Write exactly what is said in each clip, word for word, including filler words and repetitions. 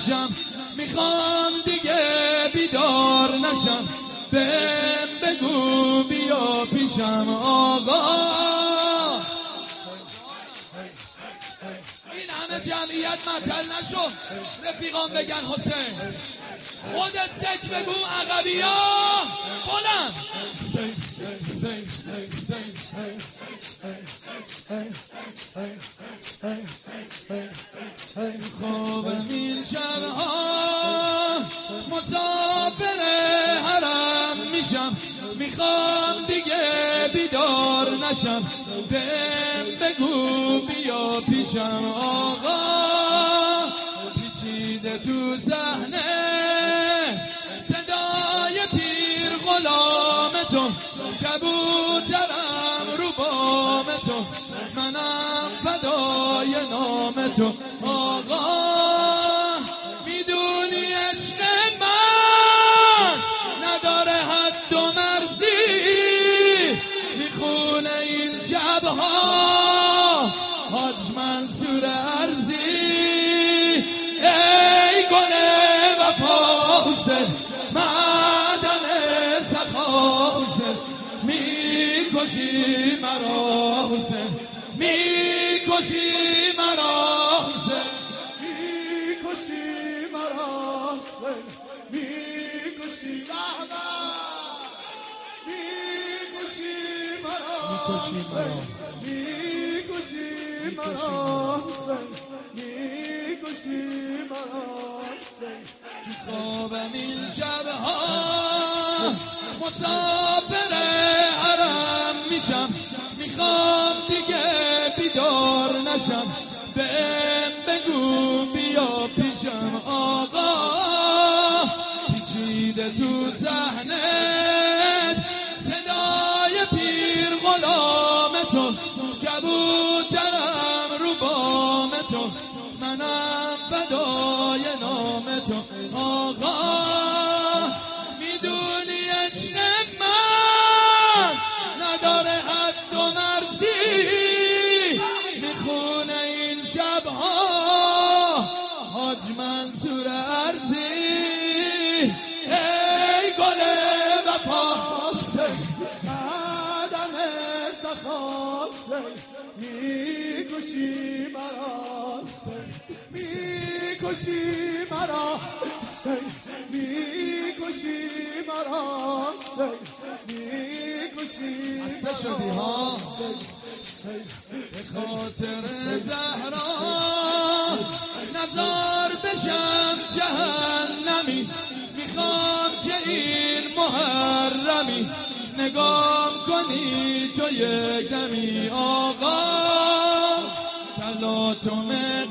میشم، میخوام دیگه بیدار نشم، بهم بگو بیا پیشم آقا. این همه جمعیت مطل نشو، رفیقان بگن حسین. خودت سج بگو عقبیا بلند. خوابم این شبها مسافر حرم میشم، میخوام دیگه بیدار نشم، بهم بگو بیا پیشم آقا. پیچیده تو صحنه صدای پیر غلام تو، کبوترم رو بام تو، منم فدای نام تو آقا. میدونی عشق من نداره حد و مرزی، میخونه این شبها حاج منصور ارزی. ای گل وفا حسین، معدن سخا حسین، میکشی مرا حسین، میکشی مرا حسین، میکشی مرا حسین، میکشی بابا، میکشی مرا حسین، میکشی مرا حسین، میکشی مرا حسین. تو خوابم این شبها مسافر حرم میشم، میخوام دیگه بیدار نشم، بهم بگو بیا پیشم آقا. پیچیده تو صحنه صدای پیر غلام تو، کبوترم رو بام تو، منم فدای نام تو آقا. میدونی عشق من نداره حد و مرزی، میخونه این شبها حاج منصور ارزی. ای گل وفا حسین، معدن سخا حسین، میکشی مرا حسین، میکشی مرا حسین، میکشی مرا حسین، میکشی خسته شدی ها به خاطر زهرا، نزار بشم جهنمی، میخوام که این محرمی نگام کنی تو یک دمی آقا. تلاطم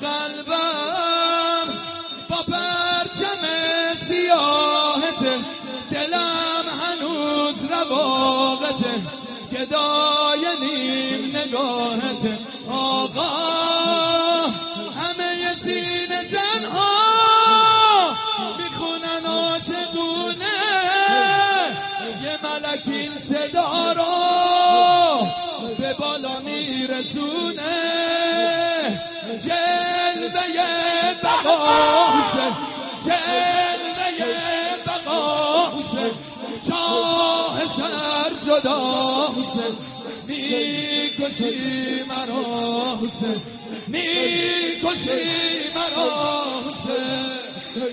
قلبم با پرچم سیاهته، دلم هنوز رواقته، گدای نیم نگاهته آقا. همه سینه زنها میخونن عاشقونه، یه ملک این صدا رو به بالا میرسونه. جلوه بقا حسین، جلوه بقا حسین، شاه سر جدا حسین، میکشی مرا حسین، میکشی مرا حسین.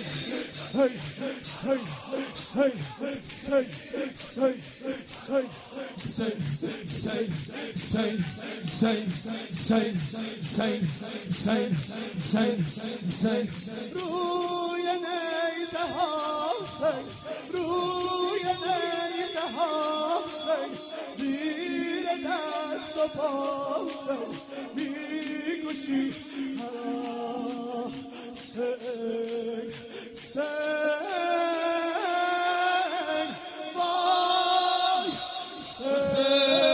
روی نیزه ها حسین، روی نیزه ها حسین، زیر دست و پا حسین، میکشی مرا حسین، حسین وای حسین.